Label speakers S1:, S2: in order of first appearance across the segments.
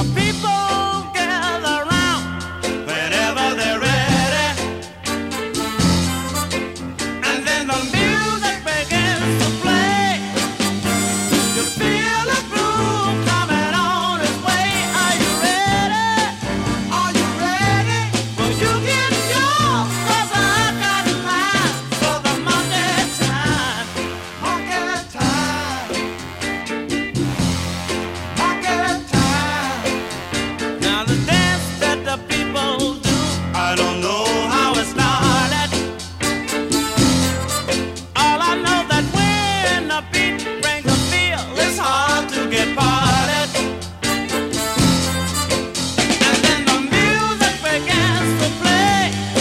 S1: people gather round whenever they're ready, and then the music begins to play. You feel the groove coming on its way. Are you ready? Are you ready? Well, you get yours, 'cause I got mine for the monkey time. Monkey time. Monkey time. Now the dance that the people do, I don't know how it started. All I know that when the beat brings a feel, it's hard to get parted. And then the music begins to play.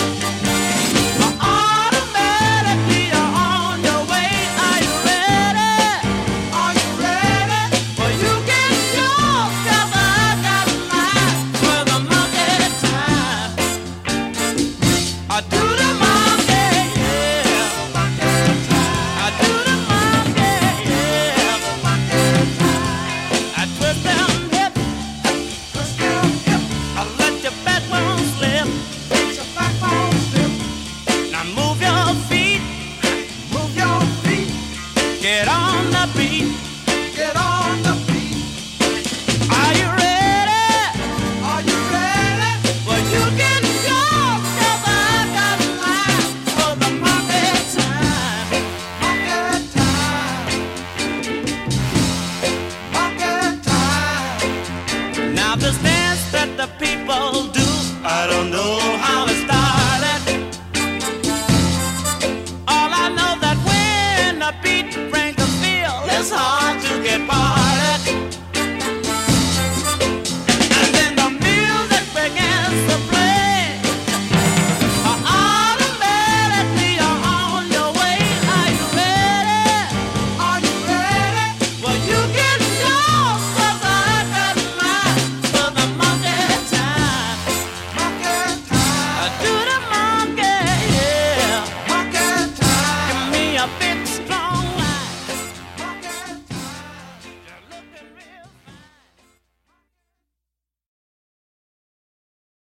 S1: Automatically you're on your way. Are you ready? Are you ready? Well, you get yours, 'cause I got mine for the monkey time. I do the monkey, yeah. I do the monkey, yeah. I twist them hips, I let your backbone slip. Now move your feet, get on the beat. Are you ready? Well, you get yours, 'cause I got mine for the monkey time. Now this